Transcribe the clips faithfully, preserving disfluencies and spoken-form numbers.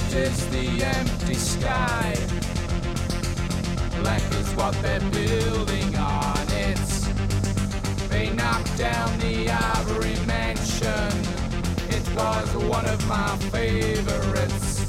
notice the empty sky. Black is what they're building on it. They knocked down the Ivory Mansion. It was one of my favorites.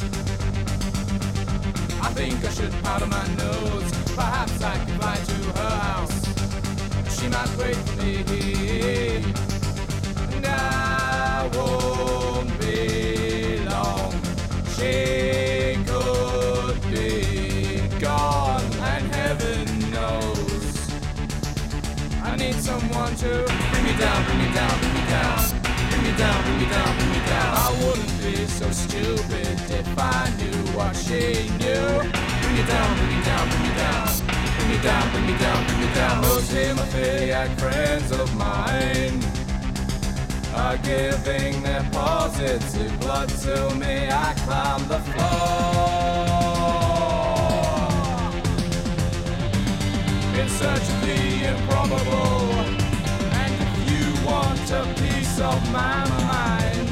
I think I should powder my nose. Perhaps I could fly to her house. She might wait for me. And I won't be long. She could be gone, and heaven knows I need someone to bring me down, bring me down, bring me down. Bring me down, bring me down, bring me down. I wouldn't be so stupid if I knew what she knew. Bring me down, bring me down, bring me down. Bring me down, bring me down, bring me down. Those hemophiliac friends of mine are giving their positive blood to me. I climb the floor in search of the improbable. And if you want a piece of my mind,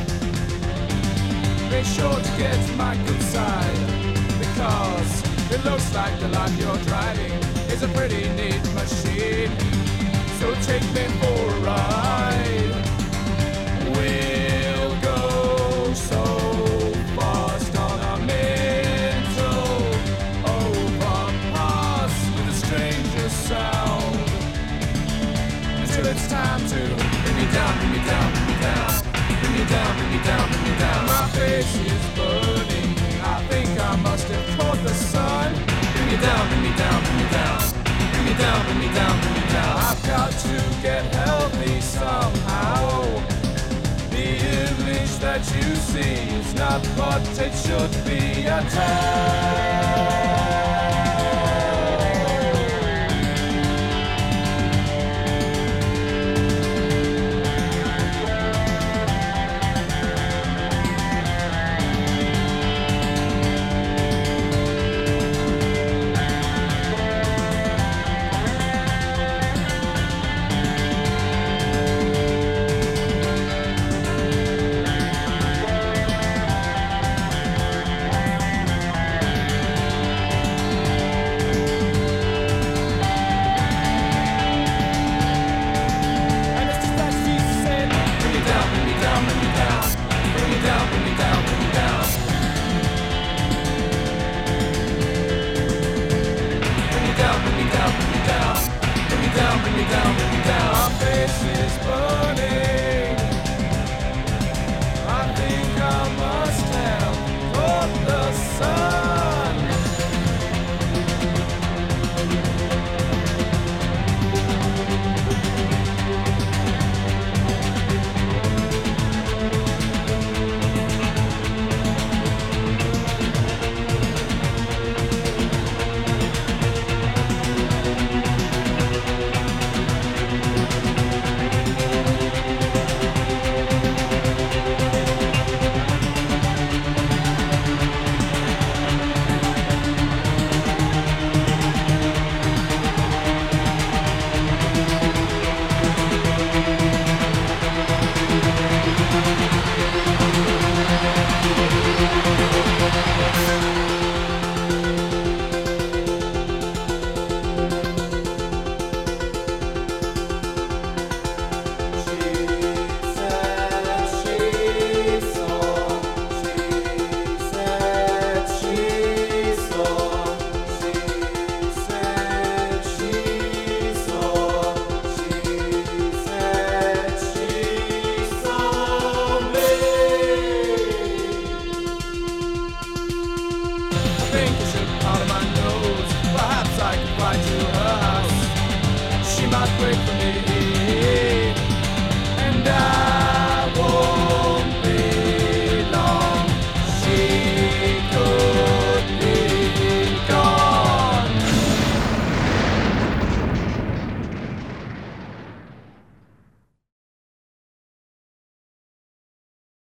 be sure to get my good side, because it looks like the life you're driving is a pretty neat machine. So take me for a ride. We'll go so fast on a mental overpass with a stranger's sound, until it's time to bring me down, bring me down, bring me down. Bring me down, bring me down, bring me down. My face is burning. I think I must have caught the sun. Bring me down, bring me down, bring me down. Bring me down, bring me down, bring me down. I've got to get healthy somehow. The image that you see is not what it should be at all.